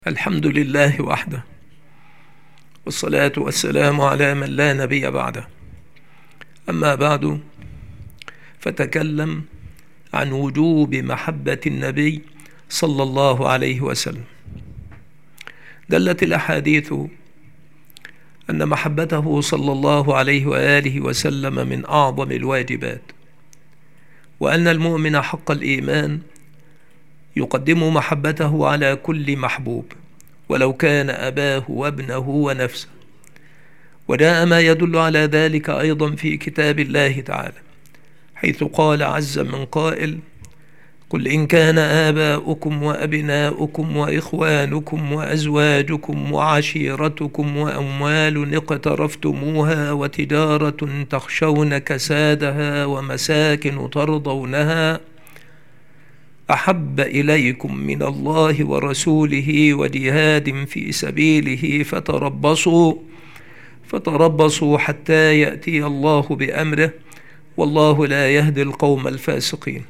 الحمد لله وحده، والصلاة والسلام على من لا نبي بعده. أما بعد، فتكلم عن وجوب محبة النبي صلى الله عليه وسلم. دلت الأحاديث أن محبته صلى الله عليه وآله وسلم من أعظم الواجبات، وأن المؤمن حق الإيمان يقدم محبته على كل محبوب ولو كان أباه وابنه ونفسه. وجاء ما يدل على ذلك أيضا في كتاب الله تعالى، حيث قال عز من قائل: قل إن كان آباؤكم وأبناؤكم وإخوانكم وأزواجكم وعشيرتكم وأموال اقترفتموها وتجارة تخشون كسادها ومساكن ترضونها أحب إليكم من الله ورسوله وجهاد في سبيله فتربصوا حتى يأتي الله بأمره والله لا يهدي القوم الفاسقين.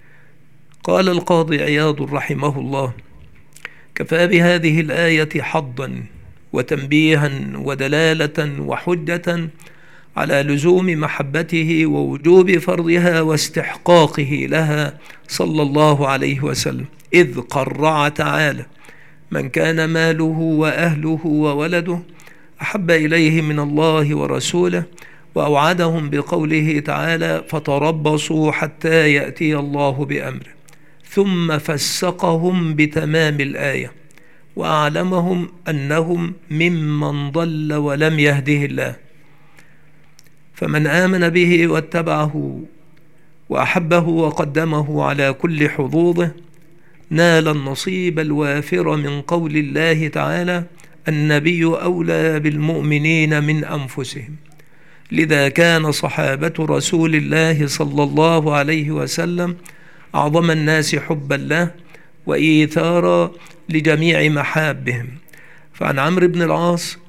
قال القاضي عياض رحمه الله: كفى بهذه الآية حظا وتنبيها ودلالة وحجة على لزوم محبته ووجوب فرضها واستحقاقه لها صلى الله عليه وسلم، إذ قرع تعالى: من كان ماله وأهله وولده أحب إليه من الله ورسوله، وأوعدهم بقوله تعالى: فتربصوا حتى يأتي الله بأمره، ثم فسقهم بتمام الآية وأعلمهم أنهم ممن ضل ولم يهده الله. فمن آمن به واتبعه وأحبه وقدمه على كل حظوظه نال النصيب الوافر من قول الله تعالى: النبي أولى بالمؤمنين من أنفسهم. لذا كان صحابة رسول الله صلى الله عليه وسلم أعظم الناس حبا له وإيثارا لجميع محابهم. فعن عمرو بن العاص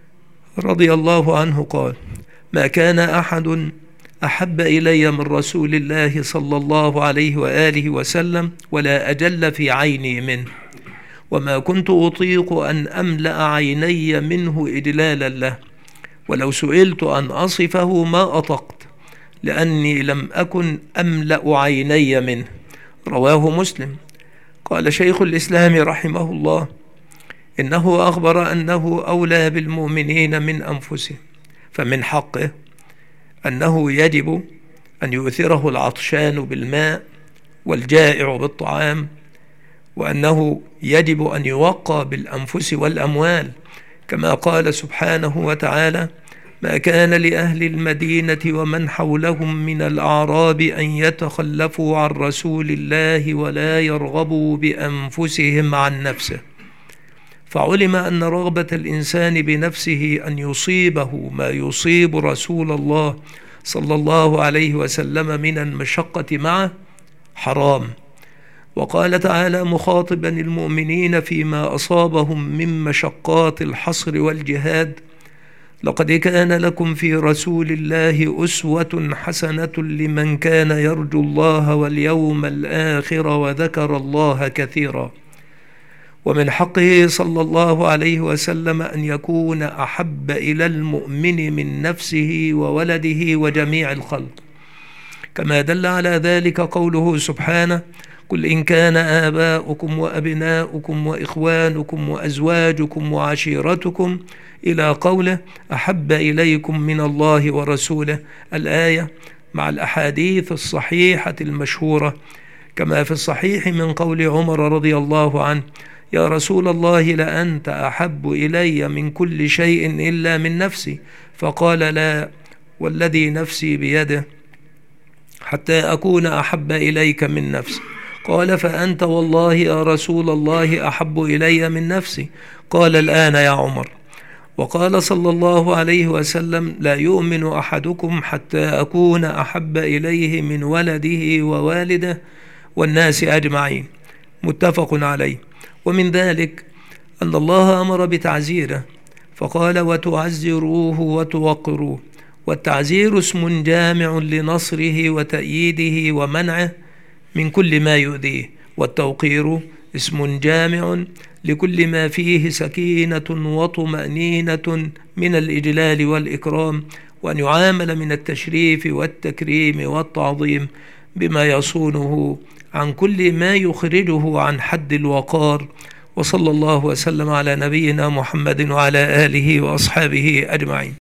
رضي الله عنه قال: ما كان أحد أحب إلي من رسول الله صلى الله عليه وآله وسلم ولا أجل في عيني منه، وما كنت أطيق أن أملأ عيني منه إجلالا له، ولو سئلت أن أصفه ما أطقت، لأني لم أكن أملأ عيني منه. رواه مسلم. قال شيخ الإسلام رحمه الله: إنه أخبر أنه أولى بالمؤمنين من أنفسهم، فمن حقه أنه يجب أن يؤثره العطشان بالماء والجائع بالطعام، وأنه يجب أن يوقى بالأنفس والأموال، كما قال سبحانه وتعالى: ما كان لأهل المدينة ومن حولهم من الأعراب أن يتخلفوا عن رسول الله ولا يرغبوا بأنفسهم عن نفسه. فعلم أن رغبة الإنسان بنفسه أن يصيبه ما يصيب رسول الله صلى الله عليه وسلم من المشقة معه حرام. وقال تعالى مخاطبا المؤمنين فيما أصابهم من مشقات الحصر والجهاد: لقد كان لكم في رسول الله أسوة حسنة لمن كان يرجو الله واليوم الآخر وذكر الله كثيرا. ومن حقه صلى الله عليه وسلم أن يكون أحب إلى المؤمن من نفسه وولده وجميع الخلق، كما دل على ذلك قوله سبحانه: قل إن كان آباؤكم وأبناؤكم وإخوانكم وأزواجكم وعشيرتكم إلى قوله: أحب إليكم من الله ورسوله، الآية، مع الأحاديث الصحيحة المشهورة، كما في الصحيح من قول عمر رضي الله عنه: يا رسول الله لأنت أحب إلي من كل شيء إلا من نفسي، فقال: لا والذي نفسي بيده حتى أكون أحب إليك من نفسي. قال: فأنت والله يا رسول الله أحب إلي من نفسي. قال: الآن يا عمر. وقال صلى الله عليه وسلم: لا يؤمن أحدكم حتى أكون أحب إليه من ولده ووالده والناس أجمعين. متفق عليه. ومن ذلك أن الله أمر بتعزيره فقال: وتعزروه وتوقروه. والتعزير اسم جامع لنصره وتأييده ومنعه من كل ما يؤذيه، والتوقير اسم جامع لكل ما فيه سكينة وطمأنينة من الإجلال والإكرام، وأن يعامل من التشريف والتكريم والتعظيم بما يصونه عن كل ما يخرجه عن حد الوقار. وصلى الله وسلم على نبينا محمد وعلى آله وأصحابه أجمعين.